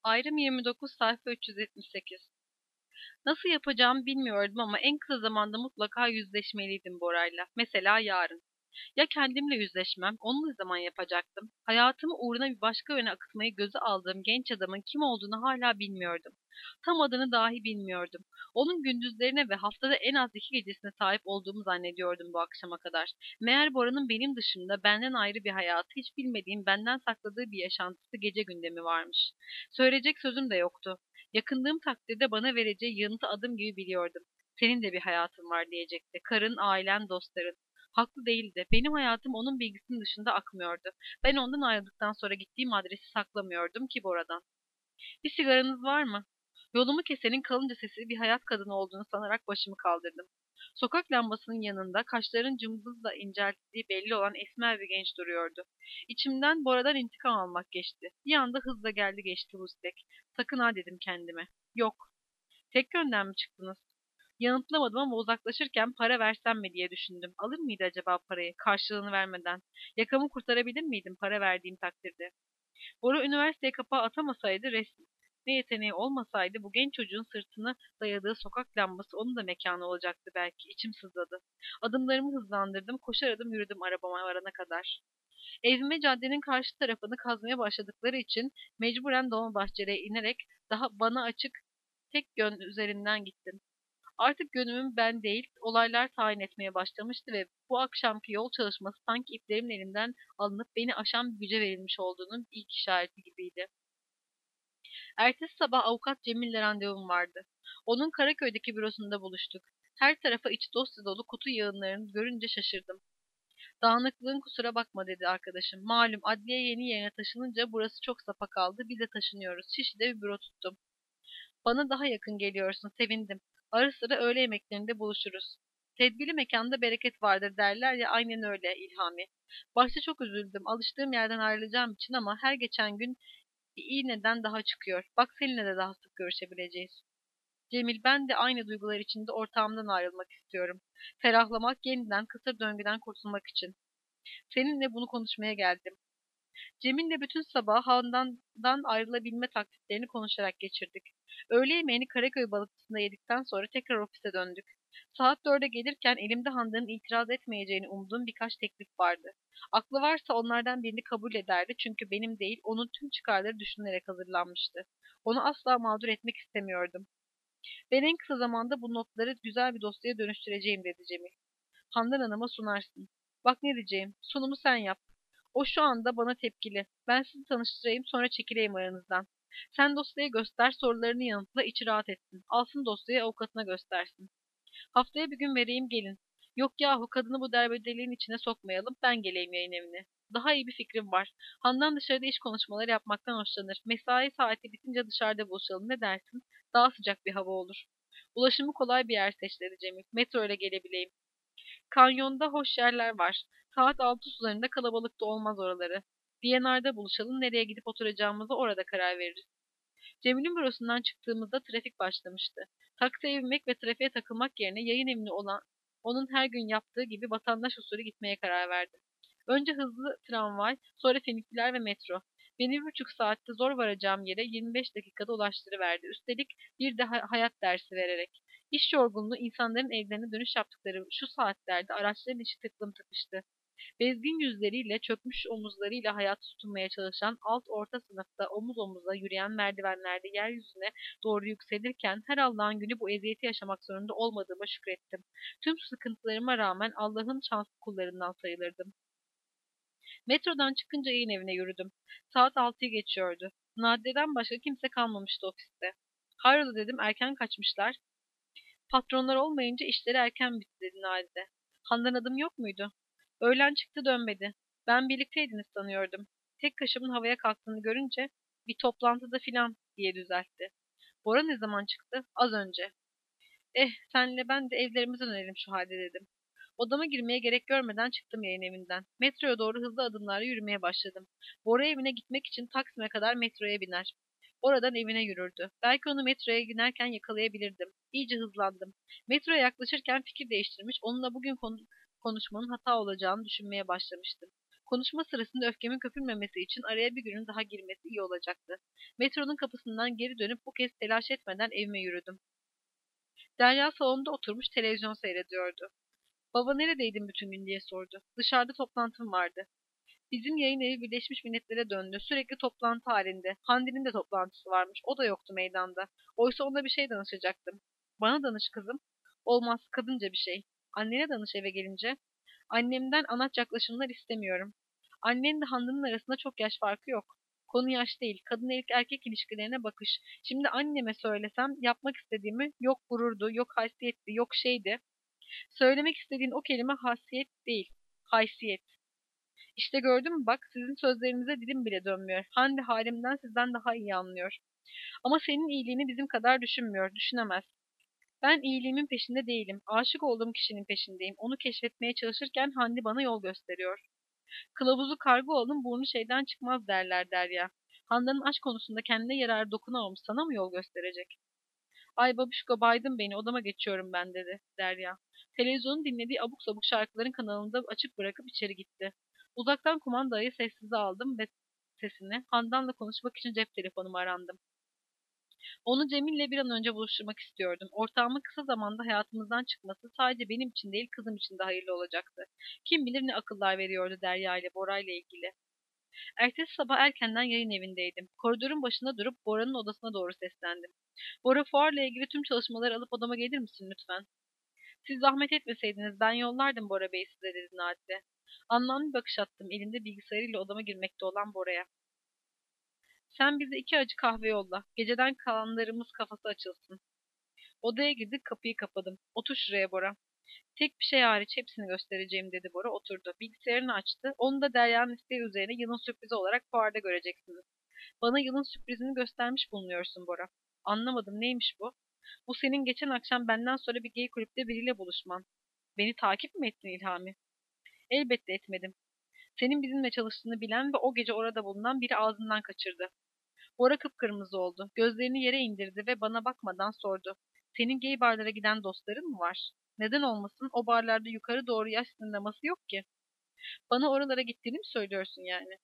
Ayrım 29 sayfa 378. Nasıl yapacağımı bilmiyordum ama en kısa zamanda mutlaka yüzleşmeliydim Bora'yla. Mesela yarın. Ya kendimle yüzleşmem, onu ne zaman yapacaktım? Hayatımı uğruna bir başka yöne akıtmayı göze aldığım genç adamın kim olduğunu hala bilmiyordum. Tam adını dahi bilmiyordum. Onun gündüzlerine ve haftada en az 2 gecesine sahip olduğumu zannediyordum bu akşama kadar. Meğer Bora'nın benim dışımda benden ayrı bir hayatı, hiç bilmediğim, benden sakladığı bir yaşantısı, gece gündemi varmış. Söyleyecek sözüm de yoktu. Yakındığım takdirde bana vereceği yanıtı adım gibi biliyordum. Senin de bir hayatın var diyecekti. Karın, ailen, dostların. Haklı değildi. Benim hayatım onun bilgisinin dışında akmıyordu. Ben ondan ayrıldıktan sonra gittiğim adresi saklamıyordum ki Bora'dan. Bir sigaranız var mı? Yolumu kesenin kalınca sesi bir hayat kadını olduğunu sanarak başımı kaldırdım. Sokak lambasının yanında kaşların cımbızla incelttiği belli olan esmer bir genç duruyordu. İçimden Bora'dan intikam almak geçti. Bir anda hızla geldi geçti bu istek. Sakın ha dedim kendime. Yok. Tek yönden mi çıktınız? Yanıtlamadım ama uzaklaşırken para versem mi diye düşündüm. Alır mıydı acaba parayı karşılığını vermeden? Yakamı kurtarabilir miydim para verdiğim takdirde? Bora üniversiteye kapağı atamasaydı, resmi ne yeteneği olmasaydı bu genç çocuğun sırtını dayadığı sokak lambası onun da mekanı olacaktı belki. İçim sızladı. Adımlarımı hızlandırdım, koşar adım yürüdüm arabama varana kadar. Evime caddenin karşı tarafını kazmaya başladıkları için mecburen Dolmabahçe'ye inerek daha bana açık tek yön üzerinden gittim. Artık gönlümün ben değil, olaylar tayin etmeye başlamıştı ve bu akşamki yol çalışması sanki iplerimin elimden alınıp beni aşan bir güce verilmiş olduğunun ilk işareti gibiydi. Ertesi sabah avukat Cemil'le randevum vardı. Onun Karaköy'deki bürosunda buluştuk. Her tarafa iç dosya dolu kutu yığınlarını görünce şaşırdım. Dağınıklığın kusura bakma dedi arkadaşım. Malum adliye yeni yerine taşınınca burası çok sapa kaldı. Biz de taşınıyoruz. Şişli'de bir büro tuttum. Bana daha yakın geliyorsun, sevindim. Ara sıra öğle yemeklerinde buluşuruz. Tedbirli mekanda bereket vardır derler ya, aynen öyle İlhami. Başta çok üzüldüm, alıştığım yerden ayrılacağım için ama her geçen gün bir iyi neden daha çıkıyor. Bak seninle de daha sık görüşebileceğiz. Cemil, ben de aynı duygular içinde ortağımdan ayrılmak istiyorum. Ferahlamak, yeniden kısır döngüden kurtulmak için. Seninle bunu konuşmaya geldim. Cemil'le bütün sabah Handan'dan ayrılabilme taktiklerini konuşarak geçirdik. Öğle yemeğini Karaköy balıkçısında yedikten sonra tekrar ofise döndük. Saat 4'e gelirken elimde Handan'ın itiraz etmeyeceğini umduğum birkaç teklif vardı. Aklı varsa onlardan birini kabul ederdi çünkü benim değil, onun tüm çıkarları düşünülerek hazırlanmıştı. Onu asla mağdur etmek istemiyordum. Ben en kısa zamanda bu notları güzel bir dosyaya dönüştüreceğim dedi Cemil. Handan Hanım'a sunarsın. Bak ne diyeceğim, sunumu sen yap. O şu anda bana tepkili. Ben sizi tanıştırayım, sonra çekileyim aranızdan. Sen dosyayı göster, sorularını yanıtla, içi rahat etsin. Alsın dosyayı, avukatına göstersin. Haftaya bir gün vereyim, gelin. Yok yahu, kadını bu derbedeliğin içine sokmayalım, ben geleyim yayın evine. Daha iyi bir fikrim var. Handan dışarıda iş konuşmaları yapmaktan hoşlanır. Mesai saati bitince dışarıda buluşalım, ne dersin? Daha sıcak bir hava olur. Ulaşımı kolay bir yer seç dedi Cemil. Metro ile gelebileyim. Kanyonda hoş yerler var. Saat 6 sularında kalabalık da olmaz oraları. DNR'da buluşalım, nereye gidip oturacağımıza orada karar veririz. Cemil'in bürosundan çıktığımızda trafik başlamıştı. Taksiye binmek ve trafiğe takılmak yerine yayın evine olan onun her gün yaptığı gibi vatandaş usulü gitmeye karar verdim. Önce hızlı tramvay, sonra finiküler ve metro. Beni 1,5 saatte zor varacağım yere 25 dakikada ulaştırıverdi. Üstelik bir de hayat dersi vererek. İş yorgunluğu insanların evlerine dönüş yaptıkları şu saatlerde araçların içi tıklım tıkıştı. Bezgin yüzleriyle, çökmüş omuzlarıyla hayata tutunmaya çalışan alt orta sınıfta omuz omuza yürüyen merdivenlerde yeryüzüne doğru yükselirken her Allah'ın günü bu eziyeti yaşamak zorunda olmadığıma şükrettim. Tüm sıkıntılarıma rağmen Allah'ın şanslı kullarından sayılırdım. Metrodan çıkınca yayın evine yürüdüm. Saat 6'yı geçiyordu. Nadire'den başka kimse kalmamıştı ofiste. Hayrola dedim, erken kaçmışlar. Patronlar olmayınca işleri erken bitti dedi Nadide. Handan adım yok muydu? Öğlen çıktı, dönmedi. Ben birlikteydiniz sanıyordum. Tek kaşımın havaya kalktığını görünce bir toplantıda filan diye düzeltti. Bora ne zaman çıktı? Az önce. Senle ben de evlerimize dönelim şu halde dedim. Odama girmeye gerek görmeden çıktım yayın evinden. Metroya doğru hızlı adımlarla yürümeye başladım. Bora evine gitmek için Taksim'e kadar metroya biner. Oradan evine yürürdü. Belki onu metroya binerken yakalayabilirdim. İyice hızlandım. Metroya yaklaşırken fikir değiştirmiş, onunla bugün konuşmanın hata olacağını düşünmeye başlamıştım. Konuşma sırasında öfkemin köpürmemesi için araya bir günün daha girmesi iyi olacaktı. Metronun kapısından geri dönüp bu kez telaş etmeden evime yürüdüm. Derya salonda oturmuş televizyon seyrediyordu. Baba neredeydin bütün gün diye sordu. Dışarıda toplantım vardı. Bizim yayın evi Birleşmiş Milletler'e döndü. Sürekli toplantı halinde. Hande'nin de toplantısı varmış. O da yoktu meydanda. Oysa ona bir şey danışacaktım. Bana danış kızım. Olmaz, kadınca bir şey. Annene danış eve gelince. Annemden anaç yaklaşımlar istemiyorum. Annenle Hande'nin arasında çok yaş farkı yok. Konu yaş değil, kadın erkek ilişkilerine bakış. Şimdi anneme söylesem yapmak istediğimi yok gururdu, yok haysiyetti, yok şeydi. Söylemek istediğin o kelime hasiyet değil, haysiyet. İşte gördün mü bak sizin sözlerinize dilim bile dönmüyor. Hande halimden sizden daha iyi anlıyor. Ama senin iyiliğini bizim kadar düşünmüyor, düşünemez. Ben iyiliğimin peşinde değilim. Aşık olduğum kişinin peşindeyim. Onu keşfetmeye çalışırken Hande bana yol gösteriyor. Kılavuzu karga oğlum burnu şeyden çıkmaz derler Derya. Handan'ın aşk konusunda kendine yarar dokunamamış sana mı yol gösterecek? Ay babişko baydın beni odama geçiyorum ben dedi Derya. Televizyonun dinlediği abuk sabuk şarkıların kanalında açık bırakıp içeri gitti. Uzaktan kumandayı sessize aldım ve sesini Handan'la konuşmak için cep telefonumu arandım. Onu Cemil'le bir an önce buluşturmak istiyordum. Ortağımın kısa zamanda hayatımızdan çıkması sadece benim için değil kızım için de hayırlı olacaktı. Kim bilir ne akıllar veriyordu Derya ile Bora ile ilgili. Ertesi sabah erkenden yayın evindeydim. Koridorun başında durup Bora'nın odasına doğru seslendim. Bora fuarla ilgili tüm çalışmaları alıp odama gelir misin lütfen? Siz zahmet etmeseydiniz ben yollardım Bora Bey size dedi Nadide. Anlamlı bir bakış attım elinde bilgisayarıyla odama girmekte olan Bora'ya. Sen bize 2 acı kahve yolla. Geceden kalanlarımız kafası açılsın. Odaya girdik kapıyı kapadım. Otur şuraya Bora. Tek bir şey hariç hepsini göstereceğim dedi Bora oturdu. Bilgisayarını açtı. Onu da Derya'nın isteği üzerine yılın sürprizi olarak fuarda göreceksiniz. Bana yılın sürprizini göstermiş bulunuyorsun Bora. Anlamadım neymiş bu? Bu senin geçen akşam benden sonra bir gay kulüpte biriyle buluşman. Beni takip mi ettin İlhami? Elbette etmedim. Senin bizimle çalıştığını bilen ve o gece orada bulunan biri ağzından kaçırdı. Bora kıpkırmızı oldu. Gözlerini yere indirdi ve bana bakmadan sordu. Senin gay barlara giden dostların mı var? Neden olmasın? O barlarda yukarı doğru yaş sınırlaması yok ki. Bana oralara gittiğini mi söylüyorsun yani?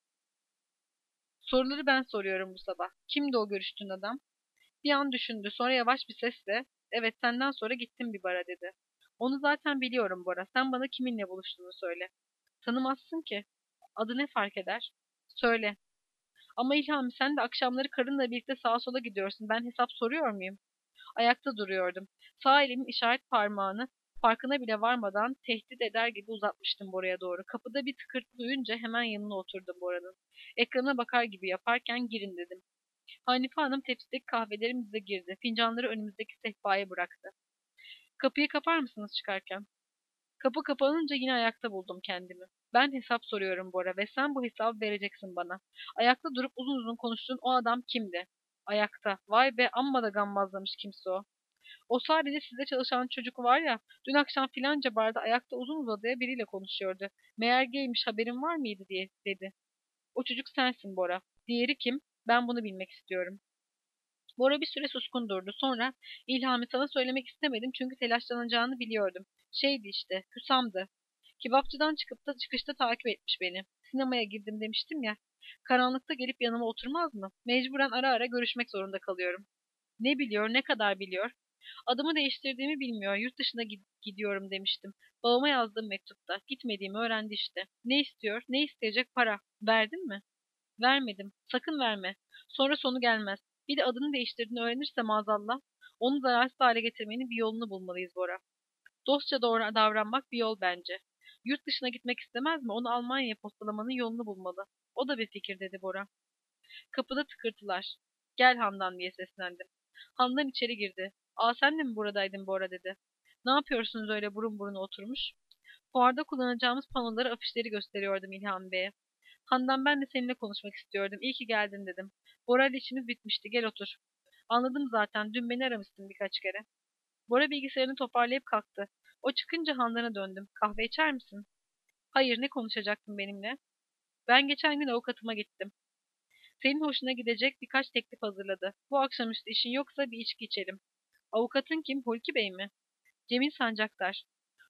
Soruları ben soruyorum bu sabah. Kimdi o görüştüğün adam? Bir an düşündü. Sonra yavaş bir sesle, evet senden sonra gittim bir bara dedi. Onu zaten biliyorum Bora. Sen bana kiminle buluştuğunu söyle. Tanımazsın ki. Adı ne fark eder? Söyle. Ama İlhami sen de akşamları karınla birlikte sağa sola gidiyorsun. Ben hesap soruyor muyum? Ayakta duruyordum. Sağ elimin işaret parmağını farkına bile varmadan tehdit eder gibi uzatmıştım Bora'ya doğru. Kapıda bir tıkırtı duyunca hemen yanına oturdum Bora'nın. Ekrana bakar gibi yaparken girin dedim. Hanife Hanım tepsideki kahvelerimize girdi. Fincanları önümüzdeki sehpaya bıraktı. Kapıyı kapar mısınız çıkarken? Kapı kapanınca yine ayakta buldum kendimi. Ben hesap soruyorum Bora ve sen bu hesabı vereceksin bana. Ayakta durup uzun uzun konuştuğun o adam kimdi? Ayakta. Vay be amma da gammazlamış kimse o. O sadece size çalışan çocuk var ya, dün akşam filanca barda ayakta uzun uzadıya biriyle konuşuyordu. Meğer gaymiş haberin var mıydı diye dedi. O çocuk sensin Bora. Diğeri kim? Ben bunu bilmek istiyorum. Bora bir süre suskun durdu. Sonra İlhami sana söylemek istemedim çünkü telaşlanacağını biliyordum. Şeydi işte, Hüsam'dı. Kebapçıdan çıkıp da çıkışta takip etmiş beni. Sinemaya girdim demiştim ya. Karanlıkta gelip yanıma oturmaz mı? Mecburen ara ara görüşmek zorunda kalıyorum. Ne biliyor, ne kadar biliyor? Adımı değiştirdiğimi bilmiyor. Yurt dışına gidiyorum demiştim. Babama yazdığım mektupta. Gitmediğimi öğrendi işte. Ne istiyor? Ne isteyecek para? Verdin mi? Vermedim. Sakın verme. Sonra sonu gelmez. Bir de adını değiştirdiğini öğrenirse maazallah, onu zararsız hale getirmenin bir yolunu bulmalıyız Bora. Dostça doğru davranmak bir yol bence. Yurt dışına gitmek istemez mi? Onu Almanya'ya postalamanın yolunu bulmalı. O da bir fikir dedi Bora. Kapıda tıkırtılar. Gel Handan diye seslendim. Handan içeri girdi. Aa sen de mi buradaydın Bora dedi. Ne yapıyorsunuz öyle burun buruna oturmuş? Fuarda kullanacağımız panoları afişleri gösteriyordum İlhan Bey'e. Handan ben de seninle konuşmak istiyordum. İyi ki geldin dedim. Bora ile işimiz bitmişti. Gel otur. Anladım zaten. Dün beni aramıştın birkaç kere. Bora bilgisayarını toparlayıp kalktı. O çıkınca Handan'a döndüm. Kahve içer misin? Hayır, ne konuşacaktın benimle? Ben geçen gün avukatıma gittim. Senin hoşuna gidecek birkaç teklif hazırladı. Bu akşamüstü işin yoksa bir içki içelim. Avukatın kim? Hulki Bey mi? Cemil Sancaktar.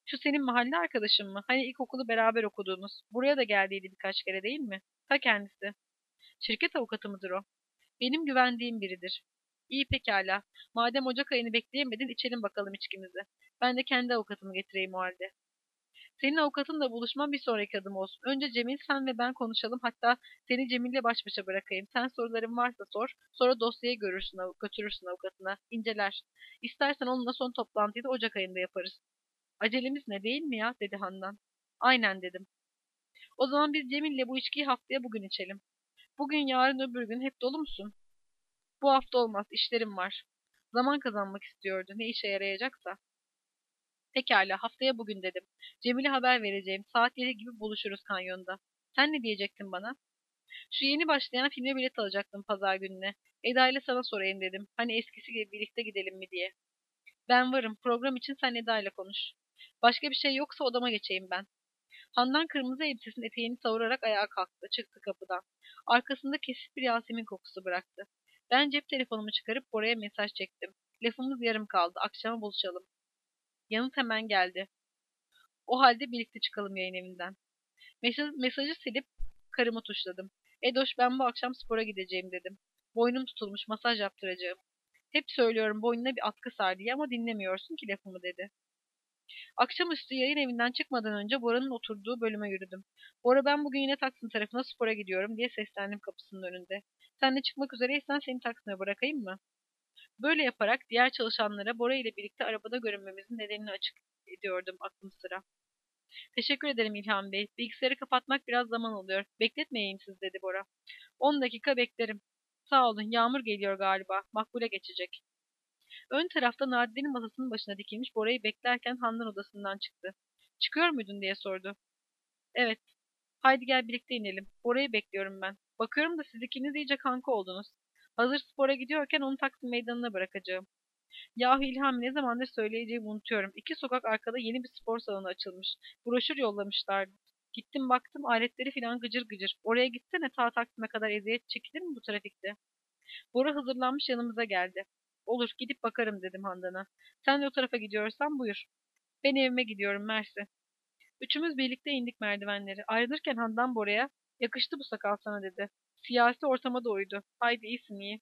Şu senin mahalle arkadaşın mı? Hani ilkokulu beraber okuduğunuz. Buraya da geldiydi birkaç kere değil mi? Ta kendisi. Şirket avukatı mıdır o? Benim güvendiğim biridir. İyi pekala. Madem Ocak ayını bekleyemedin içelim bakalım içkimizi. Ben de kendi avukatımı getireyim o halde. Senin avukatınla buluşman bir sonraki adım olsun. Önce Cemil, sen ve ben konuşalım. Hatta seni Cemil'le baş başa bırakayım. Sen soruların varsa sor. Sonra dosyayı götürürsün avukatına. İnceler. İstersen onunla son toplantıyı da Ocak ayında yaparız. Acelemiz ne değil mi ya? Dedi Handan. Aynen dedim. O zaman biz Cemil'le bu içkiyi haftaya bugün içelim. Bugün, yarın, öbür gün hep dolu musun? Bu hafta olmaz. İşlerim var. Zaman kazanmak istiyordu. Ne işe yarayacaksa. Pekala, haftaya bugün dedim. Cemil'e haber vereceğim. Saat 7 gibi buluşuruz kanyonda. Sen ne diyecektin bana? Şu yeni başlayan filme bilet alacaktım pazar gününe. Eda ile sana sorayım dedim. Hani eskisi gibi birlikte gidelim mi diye. Ben varım. Program için sen Eda ile konuş. Başka bir şey yoksa odama geçeyim ben. Handan kırmızı elbisesinin eteğini savurarak ayağa kalktı. Çıktı kapıdan. Arkasında kesif bir Yasemin kokusu bıraktı. Ben cep telefonumu çıkarıp oraya mesaj çektim. Lafımız yarım kaldı. Akşama buluşalım. Yanıt hemen geldi. O halde birlikte çıkalım yayın evinden. Mesajı silip karımı tuşladım. Edoş, ben bu akşam spora gideceğim dedim. Boynum tutulmuş, masaj yaptıracağım. Hep söylüyorum boynuna bir atkı sar diye ama dinlemiyorsun ki lafımı dedi. Akşamüstü yayın evinden çıkmadan önce Bora'nın oturduğu bölüme yürüdüm. Bora, ben bugün yine Taksim tarafına spora gidiyorum diye seslendim kapısının önünde. Sen de çıkmak üzereysen seni Taksim'e bırakayım mı? Böyle yaparak diğer çalışanlara Bora ile birlikte arabada görünmemizin nedenini açık ediyordum aklım sıra. Teşekkür ederim İlhan Bey. Bilgisayarı kapatmak biraz zaman alıyor. Bekletmeyeyim siz dedi Bora. 10 dakika beklerim. Sağ olun, yağmur geliyor galiba. Makbule geçecek. Ön tarafta Nadine'in masasının başına dikilmiş Bora'yı beklerken Handan odasından çıktı. Çıkıyor muydun diye sordu. Evet. Haydi gel birlikte inelim. Bora'yı bekliyorum ben. Bakıyorum da siz ikiniz iyice kanka oldunuz. Hazır spora gidiyorken onu Taksim meydanına bırakacağım. Yahu İlham, ne zamandır söyleyeceğimi unutuyorum. 2 sokak arkada yeni bir spor salonu açılmış. Broşür yollamışlardı. Gittim baktım, aletleri filan gıcır gıcır. Oraya gitsene, ta Taksim'e kadar eziyet çekilir mi bu trafikte? Bora hazırlanmış yanımıza geldi. Olur, gidip bakarım dedim Handan'a. Sen de o tarafa gidiyorsan buyur. Ben evime gidiyorum, Mersi. Üçümüz birlikte indik merdivenleri. Ayrılırken Handan Bora'ya, yakıştı bu sakal sana dedi. Siyasi ortama da uydu. Haydi, iyisin iyi.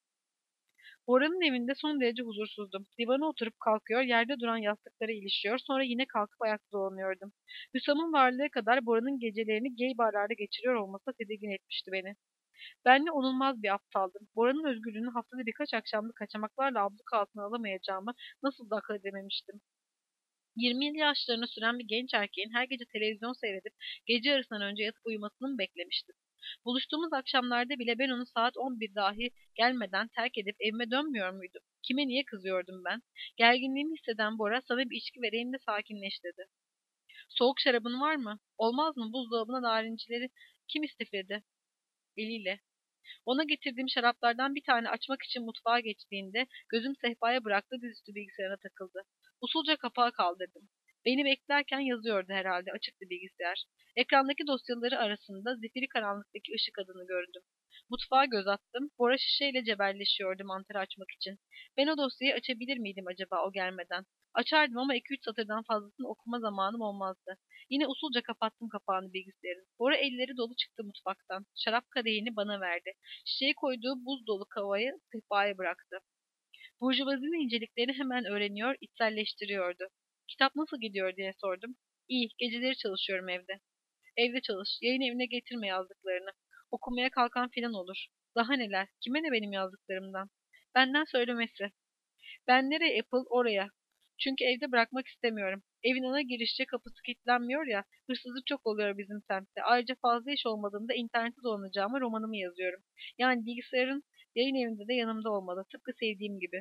Bora'nın evinde son derece huzursuzdum. Divana oturup kalkıyor, yerde duran yastıklara ilişiyor, sonra yine kalkıp ayakta dolanıyordum. Hüsam'ın varlığı kadar Bora'nın gecelerini gay barlarda geçiriyor olması da tedirgin etmişti beni. Ben ne onulmaz bir aptaldım. Bora'nın özgürlüğünü haftada birkaç akşamlık kaçamaklarla abluk altına alamayacağımı nasıl da akıl edememiştim. 20'li yaşlarına süren bir genç erkeğin her gece televizyon seyredip gece yarısından önce yatıp uyumasını mı beklemiştim? Buluştuğumuz akşamlarda bile ben onu saat 11 dahi gelmeden terk edip evime dönmüyor muydum? Kime niye kızıyordum ben? Gerginliğimi hisseden Bora, sana bir içki vereyim de sakinleş dedi. Soğuk şarabın var mı? Olmaz mı? Buzdolabına narincileri kim istifledi? Eliyle. Ona getirdiğim şaraplardan bir tane açmak için mutfağa geçtiğinde gözüm sehpaya bıraktı, dizüstü bilgisayarına takıldı. Usulca kapağı kaldırdım. Beni beklerken yazıyordu herhalde, açıktı bilgisayar. Ekrandaki dosyaları arasında zifiri karanlıktaki ışık adını gördüm. Mutfağa göz attım. Bora şişeyle cebelleşiyordu mantarı açmak için. Ben o dosyayı açabilir miydim acaba o gelmeden? Açardım ama 2-3 satırdan fazlasını okuma zamanım olmazdı. Yine usulca kapattım kapağını bilgisayarın. Bora elleri dolu çıktı mutfaktan. Şarap kadehini bana verdi. Şişeye koyduğu buz dolu kavayı sehpaya bıraktı. Burjuvazinin inceliklerini hemen öğreniyor, içselleştiriyordu. Kitap nasıl gidiyor diye sordum. İyi, geceleri çalışıyorum evde. Evde çalış, yayın evine getirme yazdıklarını. Okumaya kalkan filan olur. Daha neler, kime ne benim yazdıklarımdan? Benden söylemesi. Ben nereye Apple oraya. Çünkü evde bırakmak istemiyorum. Evin ana girişçe kapısı kilitlenmiyor ya, hırsızlık çok oluyor bizim semtte. Ayrıca fazla iş olmadığında internette dolanacağıma romanımı yazıyorum. Yani bilgisayarın yayın evinde de yanımda olmalı, tıpkı sevdiğim gibi.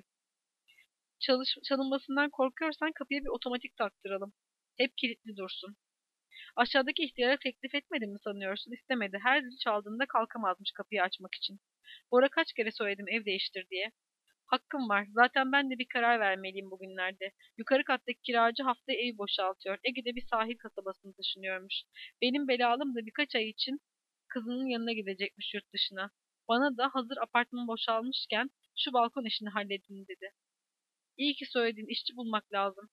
Çalınmasından korkuyorsan kapıya bir otomatik taktıralım. Hep kilitli dursun. Aşağıdaki ihtiyara teklif etmedim mi sanıyorsun? İstemedi. Her zil çaldığında kalkamazmış kapıyı açmak için. Bora kaç kere söyledim ev değiştir diye. Hakkım var. Zaten ben de bir karar vermeliyim bugünlerde. Yukarı kattaki kiracı haftaya evi boşaltıyor. Ege'de bir sahil kasabasına taşınıyormuş. Benim belalım da birkaç ay için kızının yanına gidecekmiş yurt dışına. Bana da hazır apartman boşalmışken şu balkon işini halledin dedi. İyi ki söyledin, işçi bulmak lazım.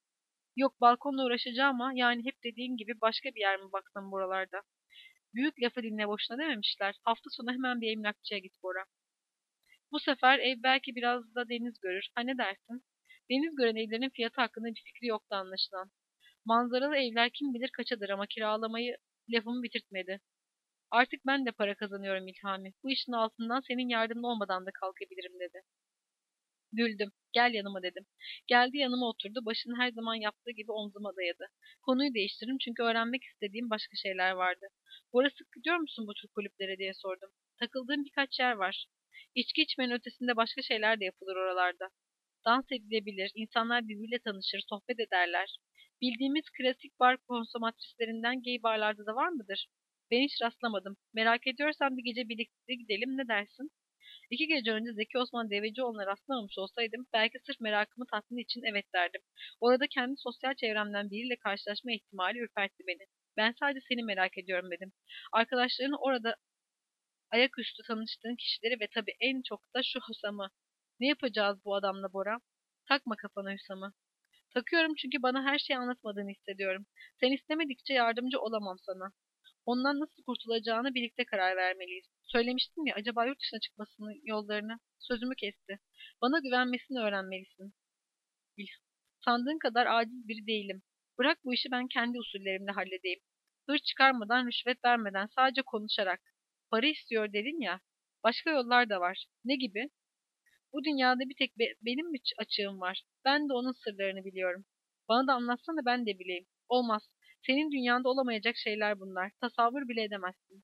Yok, balkonla uğraşacağım ama yani hep dediğin gibi başka bir yer mi baksam buralarda? Büyük lafı dinle boşuna dememişler. Hafta sonu hemen bir emlakçıya git Bora. Bu sefer ev belki biraz da deniz görür. Ha, ne dersin? Deniz gören evlerin fiyatı hakkında bir fikri yoktu anlaşılan. Manzaralı evler kim bilir kaçadır ama kiralamayı lafımı bitirtmedi. Artık ben de para kazanıyorum İlhami. Bu işin altından senin yardımın olmadan da kalkabilirim dedi. Güldüm. Gel yanıma dedim. Geldi yanıma oturdu. Başını her zaman yaptığı gibi omzuma dayadı. Konuyu değiştirdim çünkü öğrenmek istediğim başka şeyler vardı. Bora sık gidiyor musun bu tür kulüplere diye sordum. Takıldığım birkaç yer var. İçki içmenin ötesinde başka şeyler de yapılır oralarda. Dans edilebilir, insanlar birbiriyle tanışır, sohbet ederler. Bildiğimiz klasik bar konsomatrislerinden gay barlarda da var mıdır? Ben hiç rastlamadım. Merak ediyorsan bir gece birlikte gidelim, ne dersin? 2 gece önce Zeki Osman Devecioğlu'na rastlamamış olsaydım belki sırf merakımı tatmin için evet derdim. Orada kendi sosyal çevremden biriyle karşılaşma ihtimali ürpertti beni. Ben sadece seni merak ediyorum dedim. Arkadaşlarını orada ayaküstü tanıştığın kişileri ve tabii en çok da şu Hüsam'ı. Ne yapacağız bu adamla Bora? Takma kafana Hüsam'ı. Takıyorum çünkü bana her şeyi anlatmadığını hissediyorum. Sen istemedikçe yardımcı olamam sana. Ondan nasıl kurtulacağını birlikte karar vermeliyiz. Söylemiştim ya, acaba yurt dışına çıkmasının yollarını. Sözümü kesti. Bana güvenmesini öğrenmelisin. Bil. Sandığın kadar aciz biri değilim. Bırak bu işi, ben kendi usullerimle halledeyim. Hırs çıkarmadan, rüşvet vermeden, sadece konuşarak. Para istiyor dedin ya. Başka yollar da var. Ne gibi? Bu dünyada bir tek benim mi açığım var? Ben de onun sırlarını biliyorum. Bana da anlatsana, ben de bileyim. Olmaz. Senin dünyanda olamayacak şeyler bunlar. Tasavvur bile edemezsin.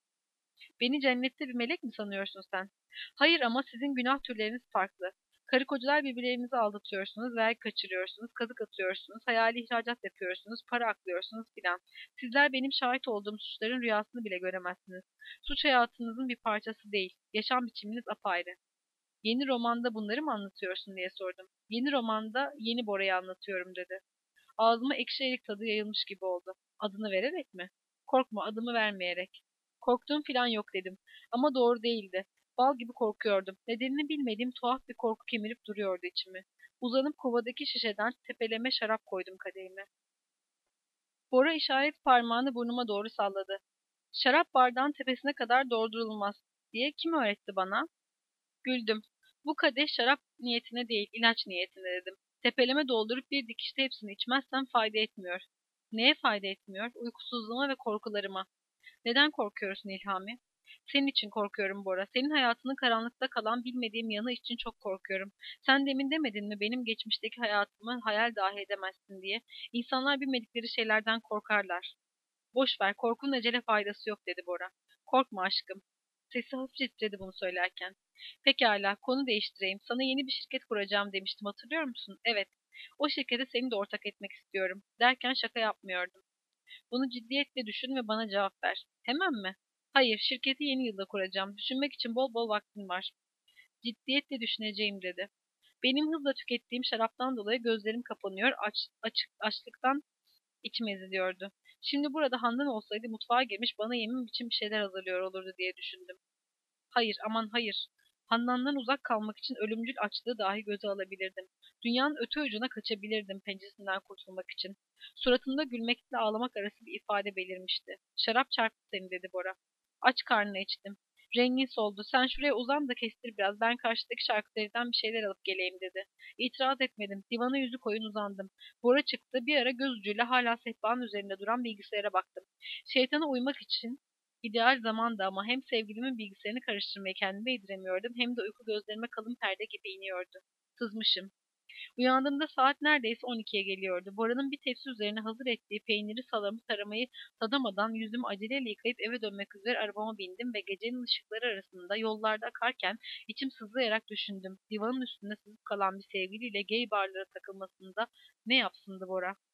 Beni cennette bir melek mi sanıyorsun sen? Hayır, ama sizin günah türleriniz farklı. Karı kocalar birbirlerinizi aldatıyorsunuz, vergi kaçırıyorsunuz, kazık atıyorsunuz, hayali ihracat yapıyorsunuz, para aklıyorsunuz filan. Sizler benim şahit olduğum suçların rüyasını bile göremezsiniz. Suç hayatınızın bir parçası değil. Yaşam biçiminiz apayrı. Yeni romanda bunları mı anlatıyorsun diye sordum. Yeni romanda yeni Bora'yı anlatıyorum dedi. Ağzıma ekşi erik tadı yayılmış gibi oldu. Adını vererek mi? Korkma, adımı vermeyerek. Korktuğum filan yok dedim. Ama doğru değildi. Bal gibi korkuyordum. Nedenini bilmediğim tuhaf bir korku kemirip duruyordu içimi. Uzanıp kovadaki şişeden tepeleme şarap koydum kadehime. Bora işaret parmağını burnuma doğru salladı. Şarap bardağın tepesine kadar doldurulmaz diye kim öğretti bana? Güldüm. Bu kadeh şarap niyetine değil, ilaç niyetine dedim. Tepeleme doldurup bir dikişte hepsini içmezsem fayda etmiyor. Neye fayda etmiyor? Uykusuzluğuma ve korkularıma. Neden korkuyorsun İlhami? Senin için korkuyorum Bora. Senin hayatının karanlıkta kalan bilmediğim yanı için çok korkuyorum. Sen demin demedin mi benim geçmişteki hayatımı hayal dahi edemezsin diye. İnsanlar bilmedikleri şeylerden korkarlar. Boş ver, korkunun acele faydası yok dedi Bora. Korkma aşkım. Sesi hafif titredi bunu söylerken. Pekala, konu değiştireyim. Sana yeni bir şirket kuracağım demiştim, hatırlıyor musun? Evet. O şirkete seni de ortak etmek istiyorum. Derken şaka yapmıyordum. Bunu ciddiyetle düşün ve bana cevap ver. Hemen mi? Hayır, şirketi yeni yılda kuracağım. Düşünmek için bol bol vaktin var. Ciddiyetle düşüneceğim dedi. Benim hızla tükettiğim şaraptan dolayı gözlerim kapanıyor, açlıktan içim eziliyordu. Şimdi burada Handan olsaydı mutfağa girmiş bana yemin için bir şeyler hazırlıyor olurdu diye düşündüm. Hayır, aman hayır. Handan'dan uzak kalmak için ölümcül açlığı dahi göze alabilirdim. Dünyanın öte ucuna kaçabilirdim penceresinden kurtulmak için. Suratımda gülmekle ağlamak arası bir ifade belirmişti. Şarap çarptı seni dedi Bora. Aç karnına içtim. Rengin soldu. Sen şuraya uzan da kestir biraz. Ben karşıdaki şarküteriden bir şeyler alıp geleyim dedi. İtiraz etmedim. Divana yüzü koyun uzandım. Bora çıktı. Bir ara göz ucuyla hala sehpanın üzerinde duran bilgisayara baktım. Şeytana uymak için İdeal zamandı ama hem sevgilimin bilgisayarını karıştırmayı kendime yediremiyordum hem de uyku gözlerime kalın perde gibi iniyordu. Sızmışım. Uyandığımda saat neredeyse 12'ye geliyordu. Bora'nın bir tepsi üzerine hazır ettiği peyniri salamı taramayı tadamadan yüzümü aceleyle yıkayıp eve dönmek üzere arabama bindim ve gecenin ışıkları arasında yollarda akarken içim sızlayarak düşündüm. Divanın üstünde sızıp kalan bir sevgiliyle gay barlara takılmasında ne yapsındı Bora?